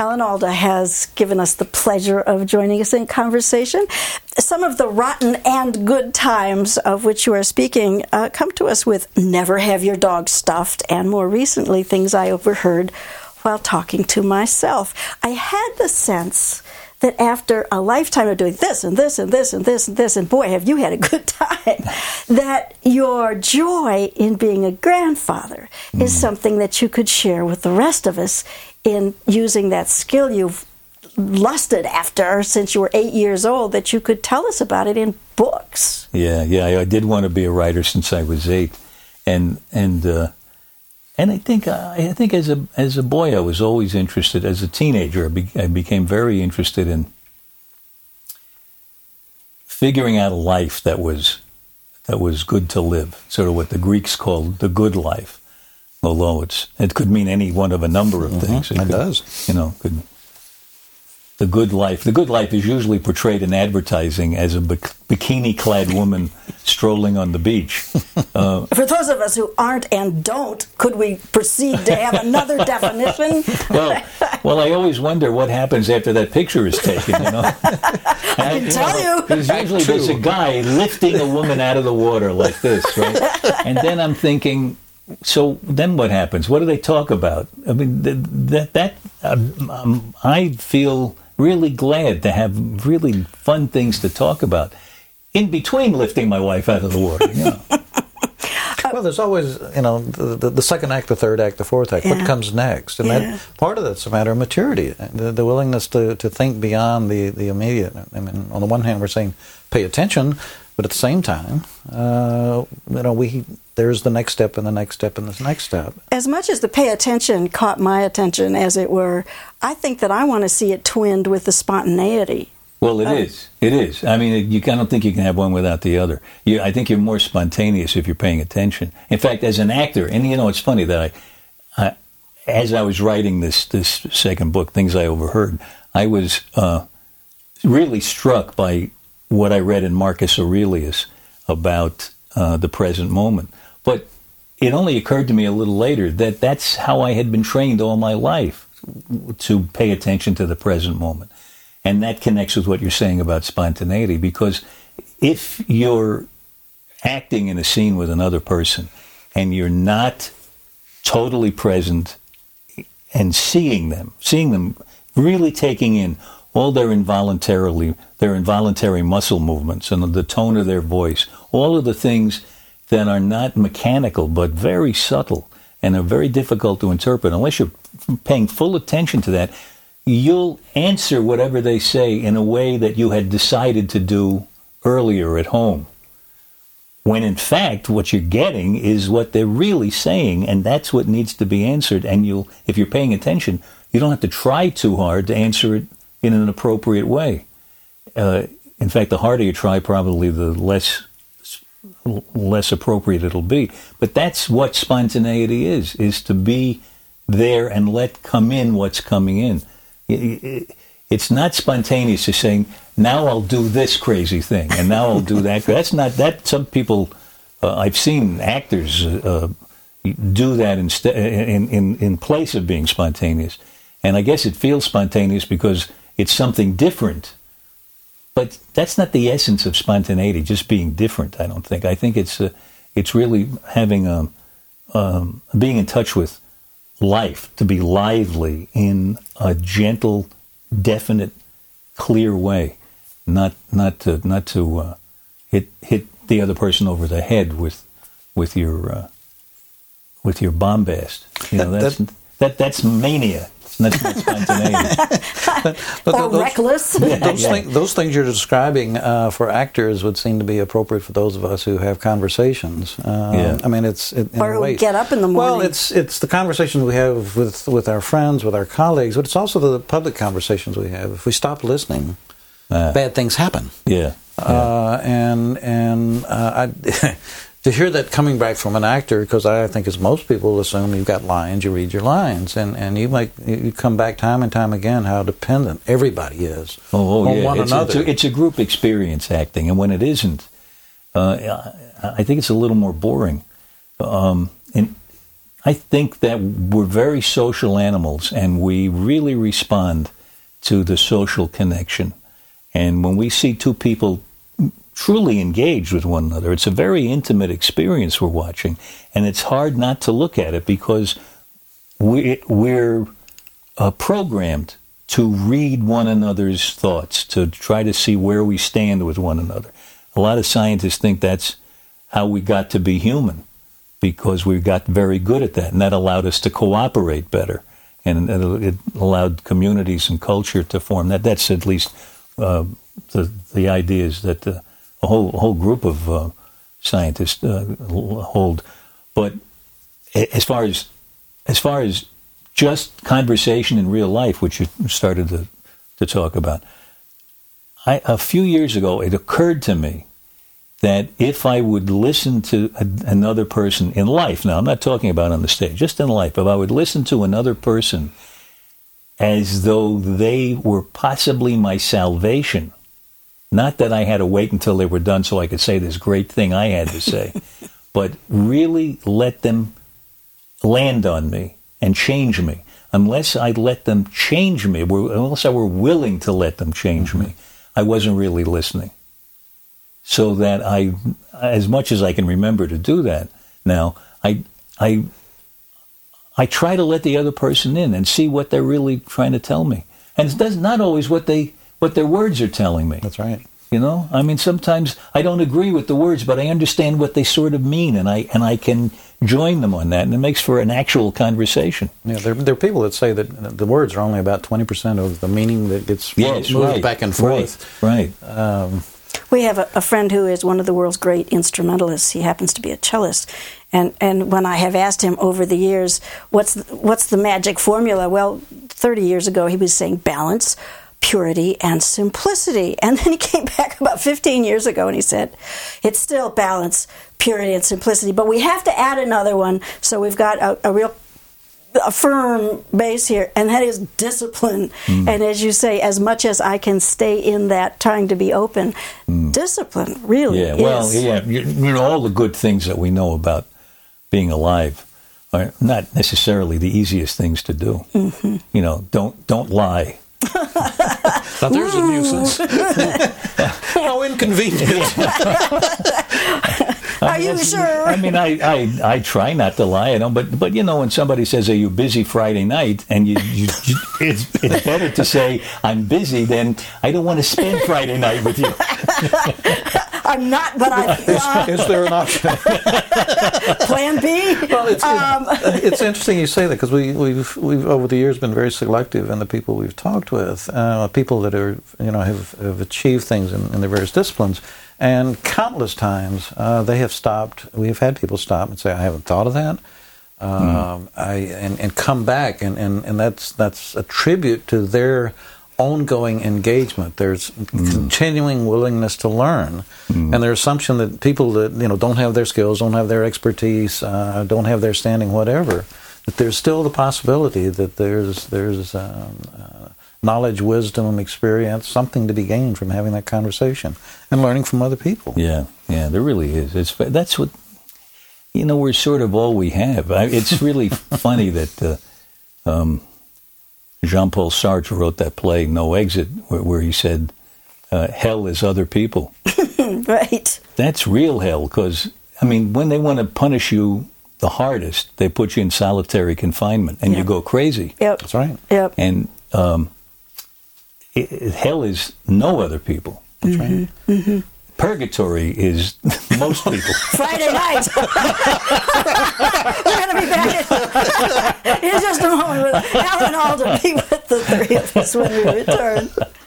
Alan Alda has given us the pleasure of joining us in conversation. Some of the rotten and good times of which you are speaking come to us with Never Have Your Dog Stuffed, and more recently, things I overheard while talking to myself. I had the sense that after a lifetime of doing this and this and this and this and this, and boy, have you had a good time, that your joy in being a grandfather is something that you could share with the rest of us in using that skill you've lusted after since you were 8 years old, that you could tell us about it in books. Yeah, I did want to be a writer since I was 8, and I think as a boy I was always interested. As a teenager, I became very interested in figuring out a life that was good to live, sort of what the Greeks called the good life. Although it could mean any one of a number of things. It does. The good life. The good life is usually portrayed in advertising as a bikini-clad woman strolling on the beach. For those of us who aren't and don't, could we proceed to have another definition? Well, I always wonder what happens after that picture is taken. I can tell you. Because there's a guy lifting a woman out of the water like this, right? And then I'm thinking, so then what happens? What do they talk about? I mean, I feel really glad to have really fun things to talk about in between lifting my wife out of the water. Well, there's always, the second act, the third act, the fourth act. Yeah. What comes next? And that part of that's a matter of maturity, the willingness to think beyond the immediate. I mean, on the one hand, we're saying pay attention, but at the same time, there's the next step and the next step and the next step. As much as the pay attention caught my attention, as it were, I think that I want to see it twinned with the spontaneity. Well, it is. It is. I mean, I don't think you can have one without the other. I think you're more spontaneous if you're paying attention. In fact, as an actor, and it's funny that as I was writing this second book, Things I Overheard, I was really struck by what I read in Marcus Aurelius about the present moment. But it only occurred to me a little later that that's how I had been trained all my life, to pay attention to the present moment. And that connects with what you're saying about spontaneity, because if you're acting in a scene with another person and you're not totally present and seeing them really taking in all their involuntary muscle movements and the tone of their voice, all of the things that are not mechanical but very subtle and are very difficult to interpret, unless you're paying full attention to that, you'll answer whatever they say in a way that you had decided to do earlier at home. When in fact, what you're getting is what they're really saying, and that's what needs to be answered. And if you're paying attention, you don't have to try too hard to answer it in an appropriate way. In fact, the harder you try, probably the less appropriate it'll be. But that's what spontaneity is to be there and let come in what's coming in. It's not spontaneous to saying, now I'll do this crazy thing, and now I'll do that. That's not that. Some people, I've seen actors do that in place of being spontaneous. And I guess it feels spontaneous because it's something different. But that's not the essence of spontaneity, just being different, I don't think. I think it's really having being in touch with life, to be lively in a gentle, definite, clear way, not to hit the other person over the head with your bombast. That's mania. That's not spontaneity. Or reckless. Those things you're describing for actors would seem to be appropriate for those of us who have conversations. I mean, or who get up in the morning. Well, it's the conversations we have with our friends, with our colleagues, but it's also the public conversations we have. If we stop listening, bad things happen. Yeah. To hear that coming back from an actor, because I think as most people assume you've got lines, you read your lines, and you come back time and time again how dependent everybody is on one another. It's a group experience, acting, and when it isn't, I think it's a little more boring. And I think that we're very social animals, and we really respond to the social connection. And when we see two people truly engaged with one another, it's a very intimate experience we're watching, and it's hard not to look at it because we're programmed to read one another's thoughts, to try to see where we stand with one another. A lot of scientists think that's how we got to be human, because we got very good at that, and that allowed us to cooperate better, and it allowed communities and culture to form. That's at least the ideas that a whole group of scientists hold. But as far as just conversation in real life, which you started to talk about, a few years ago, it occurred to me that if I would listen to another person in life, now I'm not talking about on the stage, just in life, if I would listen to another person as though they were possibly my salvation, not that I had to wait until they were done so I could say this great thing I had to say, but really let them land on me and change me. Unless I let them change me, unless I were willing to let them change me, I wasn't really listening. So that as much as I can remember to do that now, I try to let the other person in and see what they're really trying to tell me. And it's not always what their words are telling me. That's right. You know, I mean, sometimes I don't agree with the words, but I understand what they sort of mean, and I can join them on that, and it makes for an actual conversation. Yeah, there are people that say that the words are only about 20% of the meaning that gets moved back and forth. Right. We have a friend who is one of the world's great instrumentalists. He happens to be a cellist. And when I have asked him over the years, what's the magic formula? Well, 30 years ago, he was saying balance, purity, and simplicity. And then he came back about 15 years ago and he said, it's still balance, purity, and simplicity, but we have to add another one, so we've got a firm base here, and that is discipline. And as you say, as much as I can stay in that, trying to be open, discipline really is. Well, you know, all the good things that we know about being alive are not necessarily the easiest things to do. Mm-hmm. You know, don't lie. Now there's a nuisance. How inconvenient. Are you sure? I mean, I try not to lie. I don't, but you know, when somebody says, "Are you busy Friday night?" and it's better to say I'm busy than I don't want to spend Friday night with you. I'm not, but is there an option? Plan B? Well, it's interesting you say that, because we've over the years been very selective in the people we've talked with, people that are have achieved things in their various disciplines, and countless times they have stopped. We've had people stop and say, "I haven't thought of that," and come back, and that's a tribute to their ongoing engagement. There's continuing willingness to learn, and their assumption that people that don't have their skills, don't have their expertise, don't have their standing, whatever, that there's still the possibility that there's knowledge, wisdom, experience, something to be gained from having that conversation and learning from other people. Yeah, there really is. That's what we're sort of all we have. It's really funny that Jean-Paul Sartre wrote that play, No Exit, where he said, hell is other people. Right. That's real hell, because, when they want to punish you the hardest, they put you in solitary confinement, and you go crazy. Yep. That's right. Yep. And hell is no other people. That's right. Mm-hmm. Purgatory is most people. Friday night. We're going to be back in just a moment with Alan Alda. Be with the three of us when we return.